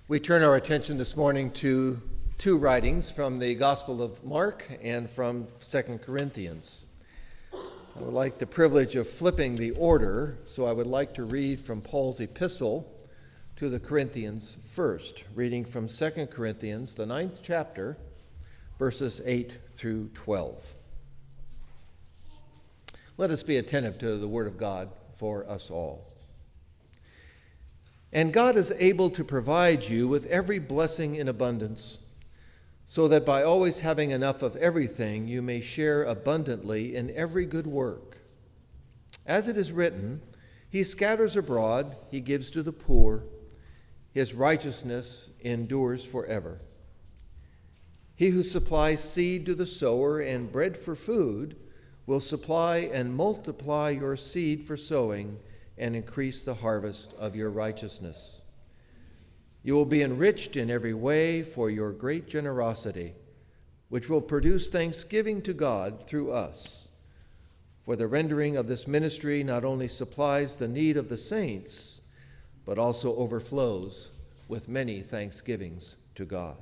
We turn our attention this morning to two writings from the Gospel of Mark and from 2 Corinthians. I would like the privilege of flipping the order, so I would like to read from Paul's epistle to the Corinthians first, reading from 2 Corinthians, the 9th chapter, verses 8 through 12. Let us be attentive to the word of God for us all. And God is able to provide you with every blessing in abundance, so that by always having enough of everything, you may share abundantly in every good work. As it is written, He scatters abroad, He gives to the poor, His righteousness endures forever. He who supplies seed to the sower and bread for food will supply and multiply your seed for sowing and increase the harvest of your righteousness. You will be enriched in every way for your great generosity, which will produce thanksgiving to God through us. For the rendering of this ministry not only supplies the need of the saints, but also overflows with many thanksgivings to God.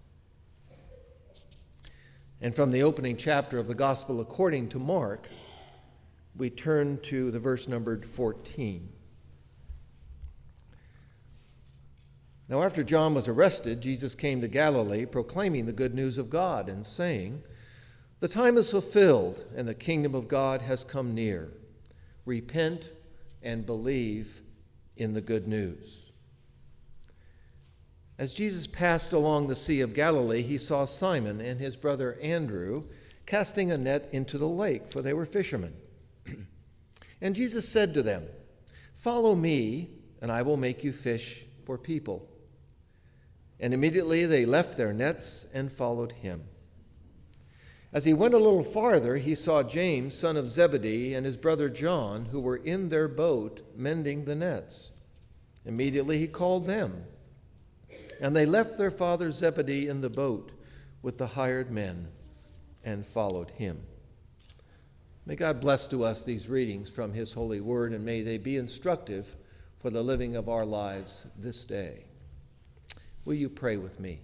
And from the opening chapter of the Gospel according to Mark, we turn to the verse numbered 14. Now, after John was arrested, Jesus came to Galilee, proclaiming the good news of God and saying, "The time is fulfilled, and the kingdom of God has come near. Repent and believe in the good news." As Jesus passed along the Sea of Galilee, he saw Simon and his brother Andrew casting a net into the lake, for they were fishermen. And Jesus said to them, "Follow me, and I will make you fish for people." And immediately they left their nets and followed him. As he went a little farther, he saw James, son of Zebedee, and his brother John, who were in their boat mending the nets. Immediately he called them, and they left their father Zebedee in the boat with the hired men and followed him. May God bless to us these readings from his holy word, and may they be instructive for the living of our lives this day. Will you pray with me?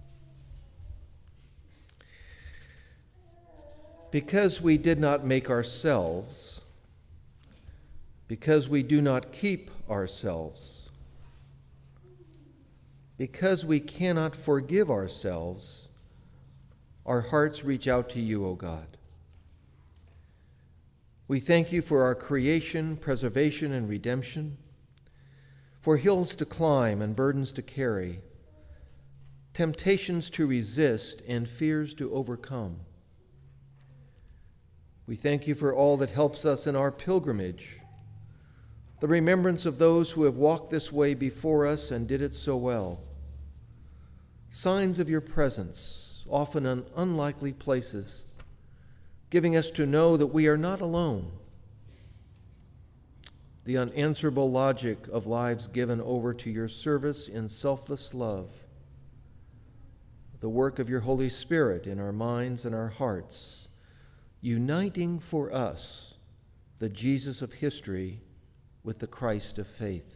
Because we did not make ourselves, because we do not keep ourselves, because we cannot forgive ourselves, our hearts reach out to you, O God. We thank you for our creation, preservation, and redemption, for hills to climb and burdens to carry, temptations to resist and fears to overcome. We thank you for all that helps us in our pilgrimage, the remembrance of those who have walked this way before us and did it so well, signs of your presence, often in unlikely places, giving us to know that we are not alone. The unanswerable logic of lives given over to your service in selfless love. The work of your Holy Spirit in our minds and our hearts, uniting for us the Jesus of history with the Christ of faith.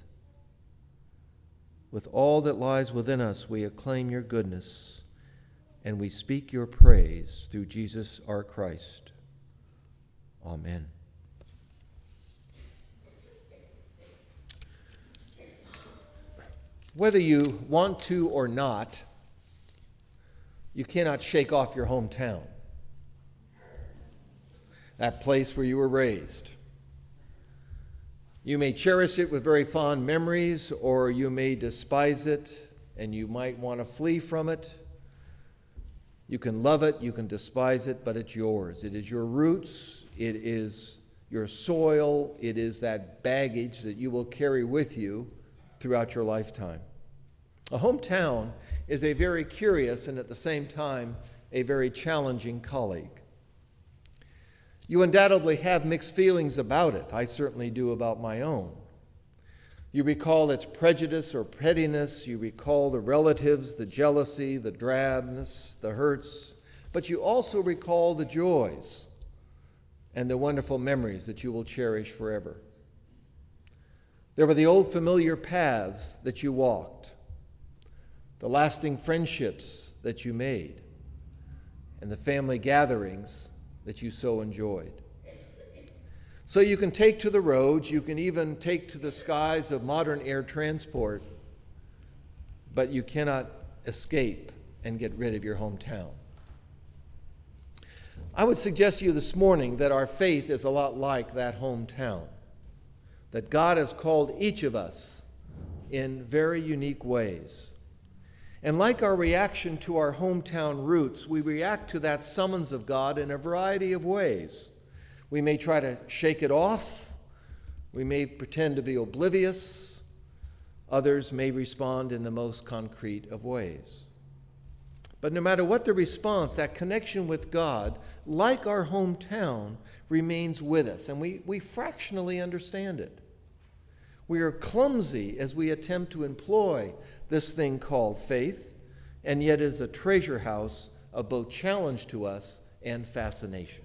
With all that lies within us, we acclaim your goodness, and we speak your praise through Jesus our Christ. Amen. Whether you want to or not, you cannot shake off your hometown, that place where you were raised. You may cherish it with very fond memories, or you may despise it, and you might want to flee from it. You can love it, you can despise it, but it's yours. It is your roots, it is your soil, it is that baggage that you will carry with you throughout your lifetime. A hometown is a very curious and at the same time a very challenging colleague. You undoubtedly have mixed feelings about it. I certainly do about my own. You recall its prejudice or pettiness. You recall the relatives, the jealousy, the drabness, the hurts. But you also recall the joys and the wonderful memories that you will cherish forever. There were the old familiar paths that you walked, the lasting friendships that you made, and the family gatherings that you so enjoyed. So you can take to the roads, you can even take to the skies of modern air transport, but you cannot escape and get rid of your hometown. I would suggest to you this morning that our faith is a lot like that hometown, that God has called each of us in very unique ways. And like our reaction to our hometown roots, we react to that summons of God in a variety of ways. We may try to shake it off. We may pretend to be oblivious. Others may respond in the most concrete of ways. But no matter what the response, that connection with God, like our hometown, remains with us, and we fractionally understand it. We are clumsy as we attempt to employ this thing called faith, and yet is a treasure house of both challenge to us and fascination.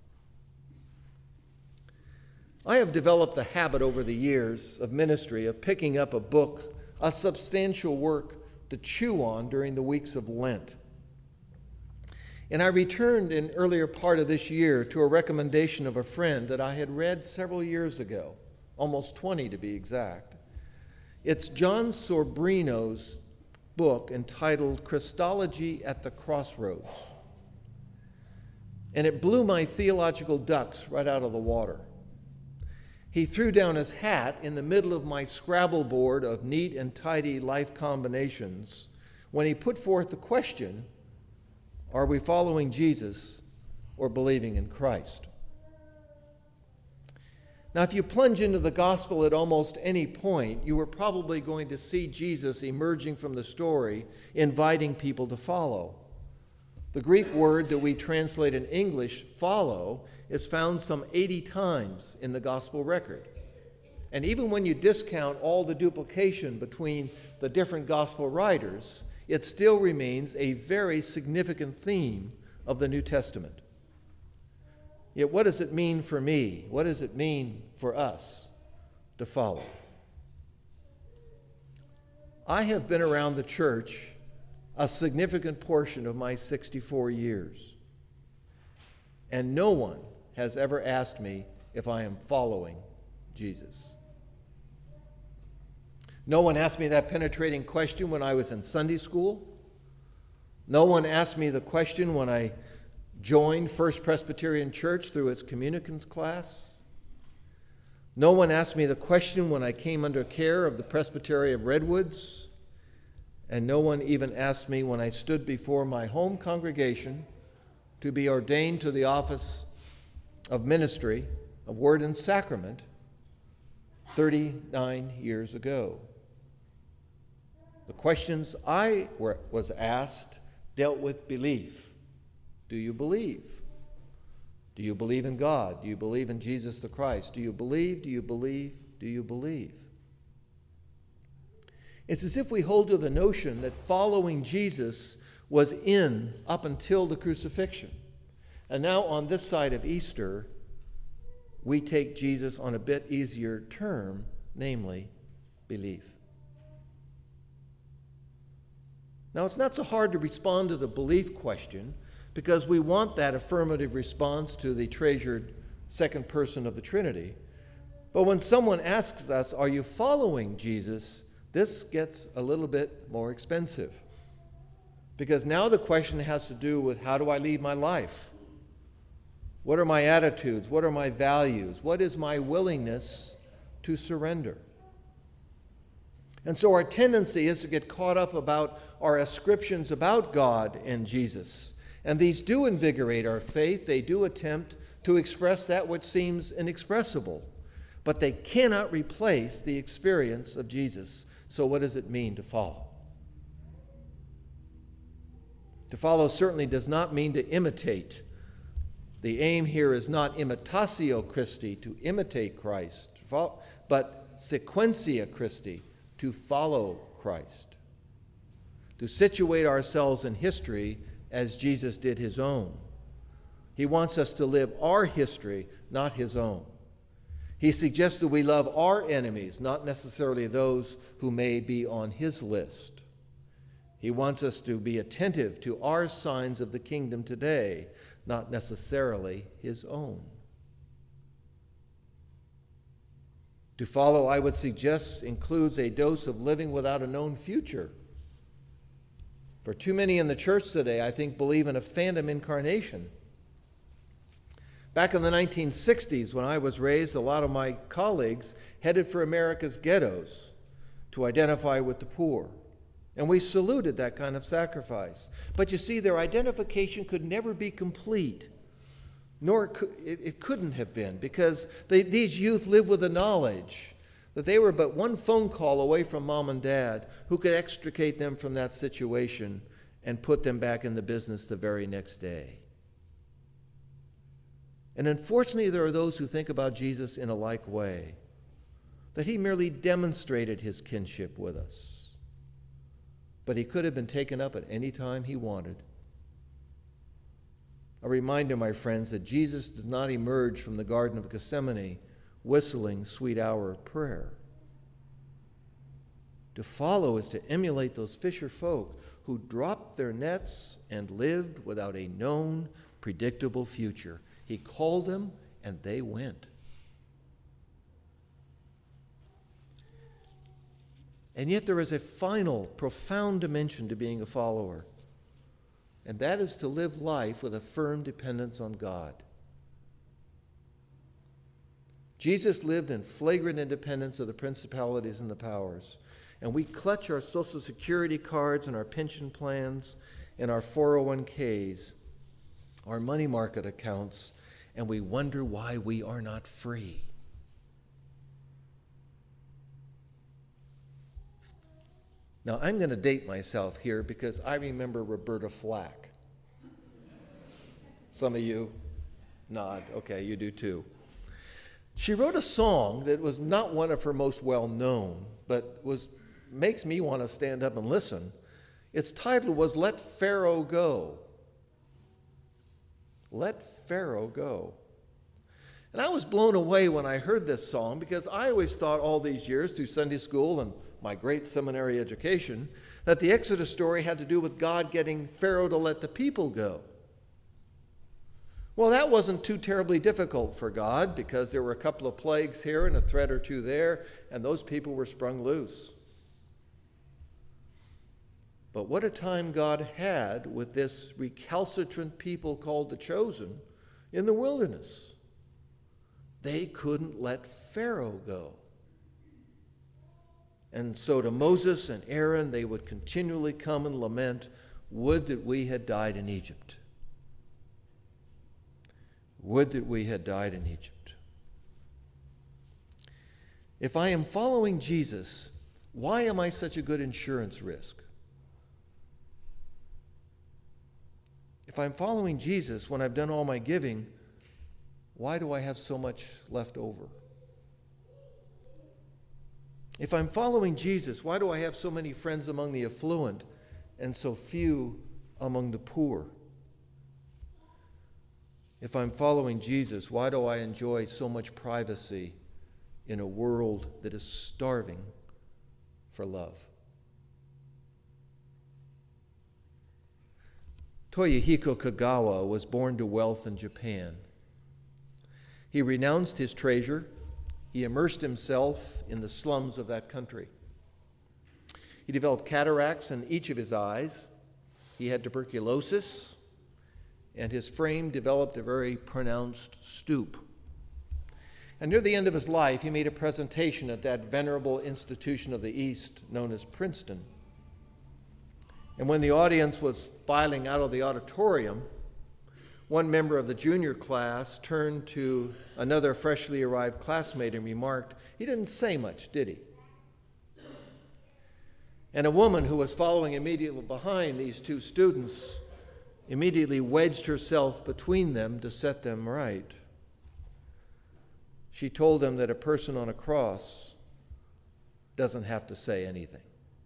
I have developed the habit over the years of ministry of picking up a book, a substantial work to chew on during the weeks of Lent. And I returned in earlier part of this year to a recommendation of a friend that I had read several years ago, almost 20 to be exact. It's John Sobrino's book entitled Christology at the Crossroads. And it blew my theological ducks right out of the water. He threw down his hat in the middle of my Scrabble board of neat and tidy life combinations when he put forth the question, are we following Jesus or believing in Christ? Now, if you plunge into the gospel at almost any point, you are probably going to see Jesus emerging from the story, inviting people to follow. The Greek word that we translate in English, follow, is found some 80 times in the gospel record. And even when you discount all the duplication between the different gospel writers, it still remains a very significant theme of the New Testament. Yet what does it mean for me? What does it mean for us to follow? I have been around the church a significant portion of my 64 years, and no one has ever asked me if I am following Jesus. No one asked me that penetrating question when I was in Sunday school. No one asked me the question when I joined First Presbyterian Church through its communicants class. No one asked me the question when I came under care of the Presbytery of Redwoods. And no one even asked me when I stood before my home congregation to be ordained to the office of ministry of Word and Sacrament 39 years ago. The questions I was asked dealt with belief. Do you believe? Do you believe in God? Do you believe in Jesus the Christ? Do you believe? Do you believe? Do you believe? It's as if we hold to the notion that following Jesus was in up until the crucifixion. And now on this side of Easter, we take Jesus on a bit easier term, namely belief. Now, it's not so hard to respond to the belief question because we want that affirmative response to the treasured second person of the Trinity. But when someone asks us, are you following Jesus? This gets a little bit more expensive. Because now the question has to do with how do I lead my life? What are my attitudes? What are my values? What is my willingness to surrender? And so our tendency is to get caught up about our ascriptions about God and Jesus. And these do invigorate our faith. They do attempt to express that which seems inexpressible. But they cannot replace the experience of Jesus. So what does it mean to follow? To follow certainly does not mean to imitate. The aim here is not imitatio Christi, to imitate Christ, but sequentia Christi, to follow Christ. To situate ourselves in history as Jesus did his own. He wants us to live our history, not his own. He suggests that we love our enemies, not necessarily those who may be on his list. He wants us to be attentive to our signs of the kingdom today, not necessarily his own. To follow, I would suggest, includes a dose of living without a known future. For too many in the church today, I think, believe in a phantom incarnation. Back in the 1960s, when I was raised, a lot of my colleagues headed for America's ghettos to identify with the poor. And we saluted that kind of sacrifice. But you see, their identification could never be complete, nor it couldn't have been, because these youth lived with the knowledge that they were but one phone call away from mom and dad who could extricate them from that situation and put them back in the business the very next day. And unfortunately, there are those who think about Jesus in a like way, that he merely demonstrated his kinship with us. But he could have been taken up at any time he wanted. A reminder, my friends, that Jesus does not emerge from the Garden of Gethsemane whistling Sweet Hour of Prayer. To follow is to emulate those fisher folk who dropped their nets and lived without a known, predictable future. He called them, and they went. And yet there is a final, profound dimension to being a follower, and that is to live life with a firm dependence on God. Jesus lived in flagrant independence of the principalities and the powers, and we clutch our Social Security cards and our pension plans and our 401ks, our money market accounts, and we wonder why we are not free. Now, I'm going to date myself here because I remember Roberta Flack. Some of you nod. Okay, you do too. She wrote a song that was not one of her most well-known, but makes me want to stand up and listen. Its title was Let Pharaoh Go. Let Pharaoh Go. And I was blown away when I heard this song because I always thought all these years through Sunday school and my great seminary education that the Exodus story had to do with God getting Pharaoh to let the people go. Well, that wasn't too terribly difficult for God because there were a couple of plagues here and a threat or two there, and those people were sprung loose. But what a time God had with this recalcitrant people called the Chosen in the wilderness. They couldn't let Pharaoh go. And so to Moses and Aaron, they would continually come and lament, would that we had died in Egypt. Would that we had died in Egypt. If I am following Jesus, why am I such a good insurance risk? If I'm following Jesus when I've done all my giving, why do I have so much left over? If I'm following Jesus, why do I have so many friends among the affluent and so few among the poor? If I'm following Jesus, why do I enjoy so much privacy in a world that is starving for love? Toyohiko Kagawa was born to wealth in Japan. He renounced his treasure. He immersed himself in the slums of that country. He developed cataracts in each of his eyes. He had tuberculosis, and his frame developed a very pronounced stoop. And near the end of his life, he made a presentation at that venerable institution of the East known as Princeton. And when the audience was filing out of the auditorium, one member of the junior class turned to another freshly arrived classmate and remarked, "He didn't say much, did he?" And a woman who was following immediately behind these two students immediately wedged herself between them to set them right. She told them that a person on a cross doesn't have to say anything.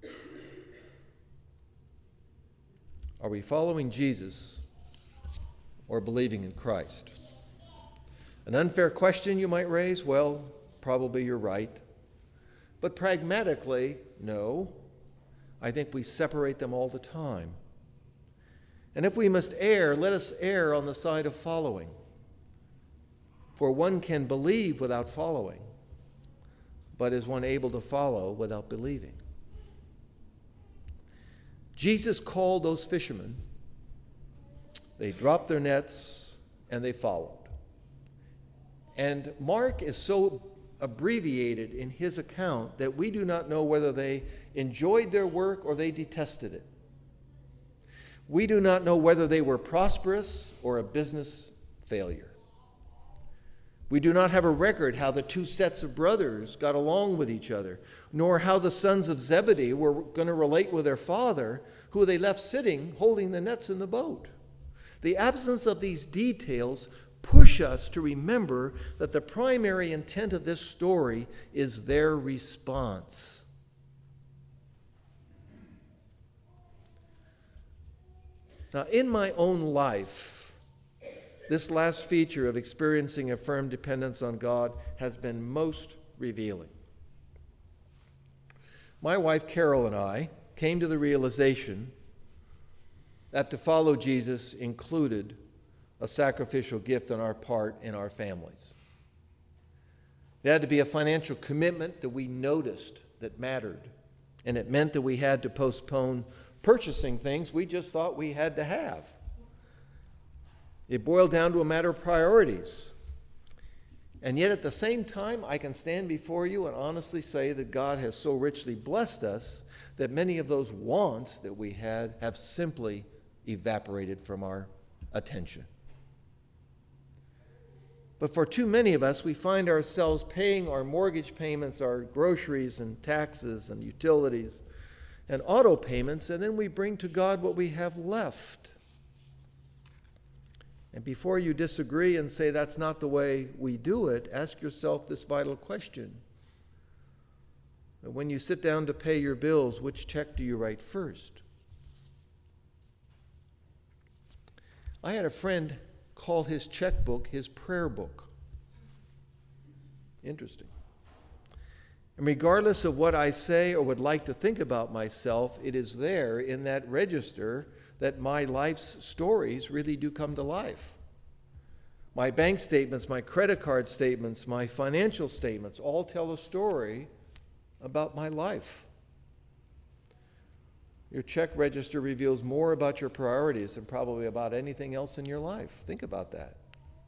Are we following Jesus or believing in Christ? An unfair question you might raise? Well, probably you're right. But pragmatically, no. I think we separate them all the time. And if we must err, let us err on the side of following. For one can believe without following, but is one able to follow without believing? Jesus called those fishermen. They dropped their nets and they followed. And Mark is so abbreviated in his account that we do not know whether they enjoyed their work or they detested it. We do not know whether they were prosperous or a business failure. We do not have a record how the two sets of brothers got along with each other, nor how the sons of Zebedee were going to relate with their father, who they left sitting holding the nets in the boat. The absence of these details push us to remember that the primary intent of this story is their response. Now, in my own life, this last feature of experiencing a firm dependence on God has been most revealing. My wife Carol and I came to the realization that to follow Jesus included a sacrificial gift on our part in our families. It had to be a financial commitment that we noticed that mattered, and it meant that we had to postpone purchasing things we just thought we had to have. It boiled down to a matter of priorities. And yet at the same time, I can stand before you and honestly say that God has so richly blessed us that many of those wants that we had have simply evaporated from our attention. But for too many of us, we find ourselves paying our mortgage payments, our groceries and taxes and utilities and auto payments, and then we bring to God what we have left. And before you disagree and say that's not the way we do it, ask yourself this vital question. When you sit down to pay your bills, which check do you write first? I had a friend call his checkbook his prayer book. Interesting. And regardless of what I say or would like to think about myself, it is there in that register that my life's stories really do come to life. My bank statements, my credit card statements, my financial statements all tell a story about my life. Your check register reveals more about your priorities than probably about anything else in your life. Think about that.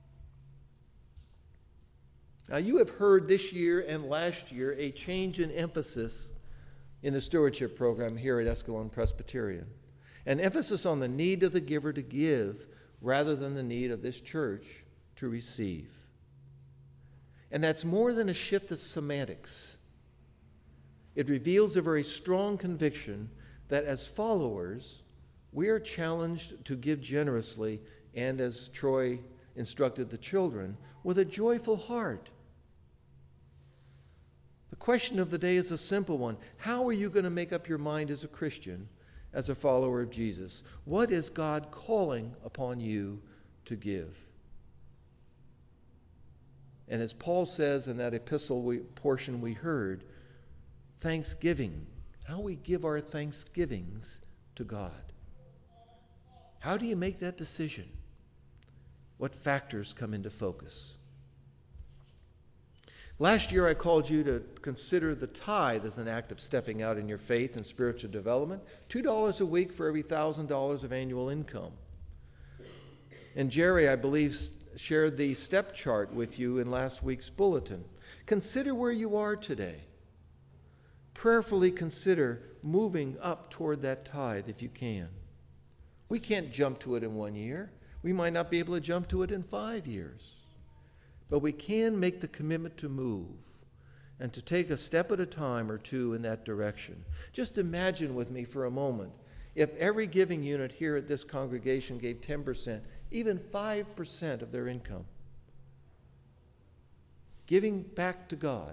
Now, you have heard this year and last year a change in emphasis in the stewardship program here at Escalon Presbyterian. An emphasis on the need of the giver to give rather than the need of this church to receive. And that's more than a shift of semantics. It reveals a very strong conviction that as followers, we are challenged to give generously and, as Troy instructed the children, with a joyful heart. The question of the day is a simple one. How are you going to make up your mind as a Christian, as a follower of Jesus? What is God calling upon you to give? And as Paul says in that epistle portion we heard, thanksgiving. How we give our thanksgivings to God. How do you make that decision? What factors come into focus? Last year I called you to consider the tithe as an act of stepping out in your faith and spiritual development. $2 a week for every $1,000 of annual income. And Jerry, I believe, shared the step chart with you in last week's bulletin. Consider where you are today. Prayerfully consider moving up toward that tithe if you can. We can't jump to it in 1 year. We might not be able to jump to it in 5 years. But we can make the commitment to move and to take a step at a time or two in that direction. Just imagine with me for a moment, if every giving unit here at this congregation gave 10%, even 5% of their income, giving back to God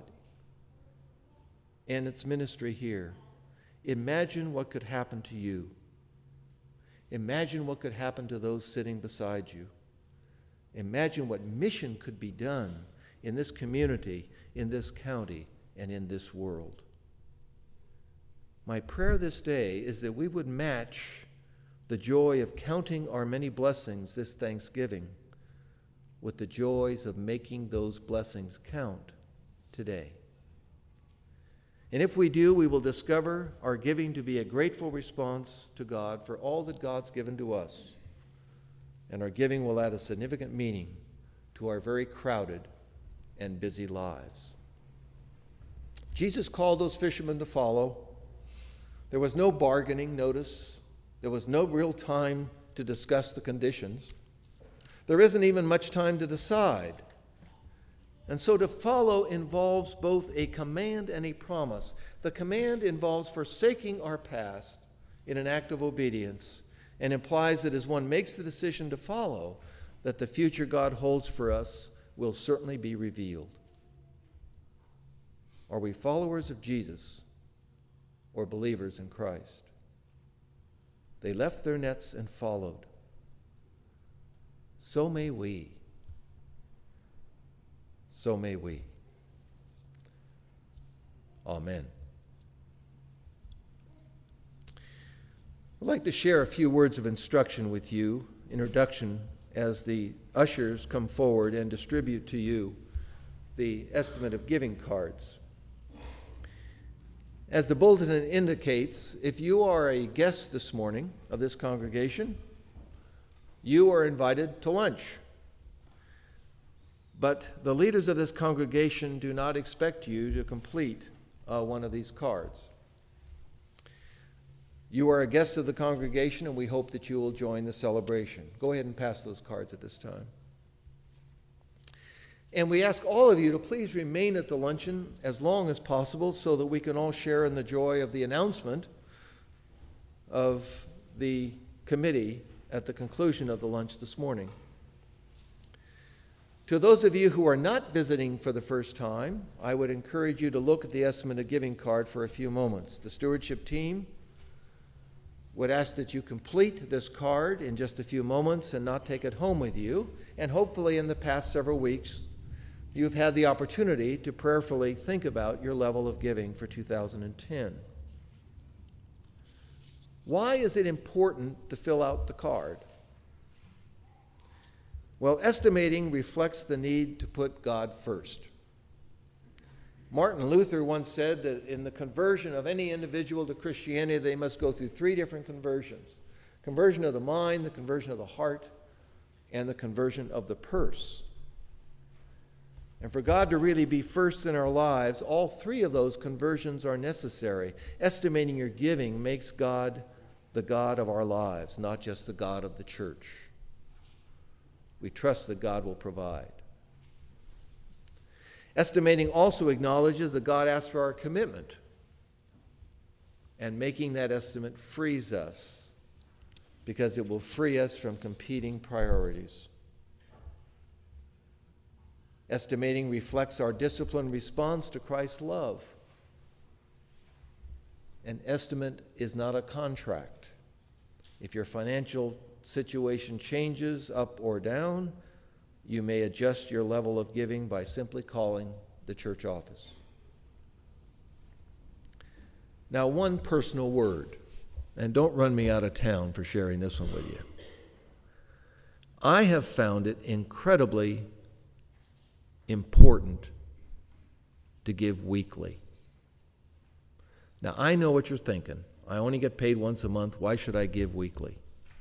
and its ministry here, imagine what could happen to you. Imagine what could happen to those sitting beside you. Imagine what mission could be done in this community, in this county, and in this world. my prayer this day is that we would match the joy of counting our many blessings this Thanksgiving with the joys of making those blessings count today. And if we do, we will discover our giving to be a grateful response to God for all that God's given to us. And our giving will add a significant meaning to our very crowded and busy lives. Jesus called those fishermen to follow. There was no bargaining, notice. There was no real time to discuss the conditions. There isn't even much time to decide. And so to follow involves both a command and a promise. The command involves forsaking our past in an act of obedience and implies that as one makes the decision to follow, that the future God holds for us will certainly be revealed. Are we followers of Jesus or believers in Christ? They left their nets and followed. So may we. So may we. Amen. I'd like to share a few words of instruction with you, introduction, as the ushers come forward and distribute to you the estimate of giving cards. As the bulletin indicates, if you are a guest this morning of this congregation, you are invited to lunch. But the leaders of this congregation do not expect you to complete one of these cards. You are a guest of the congregation, and we hope that you will join the celebration. Go ahead and pass those cards at this time. And we ask all of you to please remain at the luncheon as long as possible so that we can all share in the joy of the announcement of the committee at the conclusion of the lunch this morning. To those of you who are not visiting for the first time, I would encourage you to look at the estimate of giving card for a few moments. The stewardship team would ask that you complete this card in just a few moments and not take it home with you. And hopefully in the past several weeks, you've had the opportunity to prayerfully think about your level of giving for 2010. Why is it important to fill out the card? Well, estimating reflects the need to put God first. Martin Luther once said that in the conversion of any individual to Christianity, they must go through 3 different conversions: conversion of the mind, the conversion of the heart, and the conversion of the purse. And for God to really be first in our lives, all 3 of those conversions are necessary. Estimating your giving makes God the God of our lives, not just the God of the church. We trust that God will provide. Estimating also acknowledges that God asks for our commitment, and making that estimate frees us because it will free us from competing priorities. Estimating reflects our disciplined response to Christ's love. An estimate is not a contract. If your financial situation changes up or down, you may adjust your level of giving by simply calling the church office. Now, one personal word, and don't run me out of town for sharing this one with you. I have found it incredibly important to give weekly. Now, I know what you're thinking. I only get paid once a month. Why should I give weekly?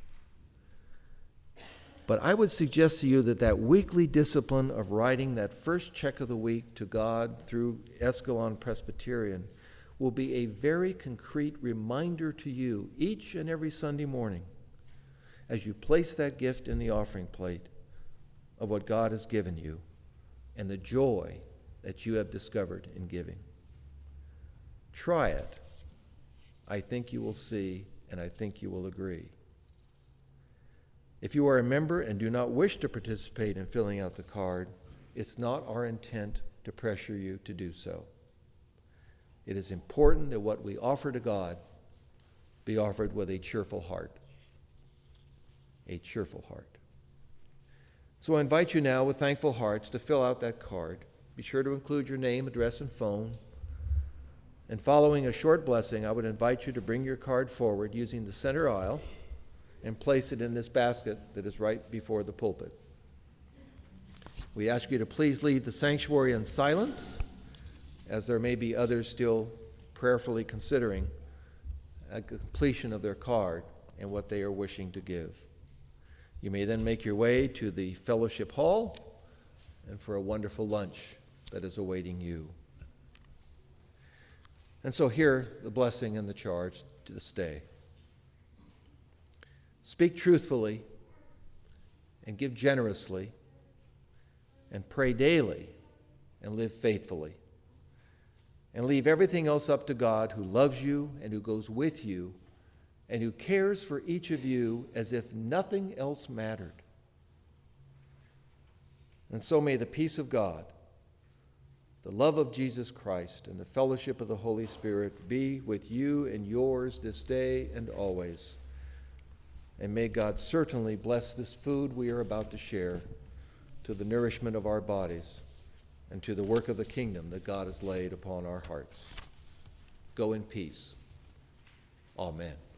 But I would suggest to you that that weekly discipline of writing that first check of the week to God through Escalon Presbyterian will be a very concrete reminder to you each and every Sunday morning as you place that gift in the offering plate of what God has given you and the joy that you have discovered in giving. Try it. I think you will see, and I think you will agree. If you are a member and do not wish to participate in filling out the card, it's not our intent to pressure you to do so. It is important that what we offer to God be offered with a cheerful heart. A cheerful heart. So I invite you now with thankful hearts to fill out that card. Be sure to include your name, address, and phone. And following a short blessing, I would invite you to bring your card forward using the center aisle and place it in this basket that is right before the pulpit. We ask you to please leave the sanctuary in silence, as there may be others still prayerfully considering a completion of their card and what they are wishing to give. You may then make your way to the fellowship hall and for a wonderful lunch that is awaiting you. And so hear the blessing and the charge to this day. Speak truthfully and give generously and pray daily and live faithfully. And leave everything else up to God, who loves you and who goes with you and who cares for each of you as if nothing else mattered. And so may the peace of God, the love of Jesus Christ, and the fellowship of the Holy Spirit be with you and yours this day and always. And may God certainly bless this food we are about to share to the nourishment of our bodies and to the work of the kingdom that God has laid upon our hearts. Go in peace. Amen.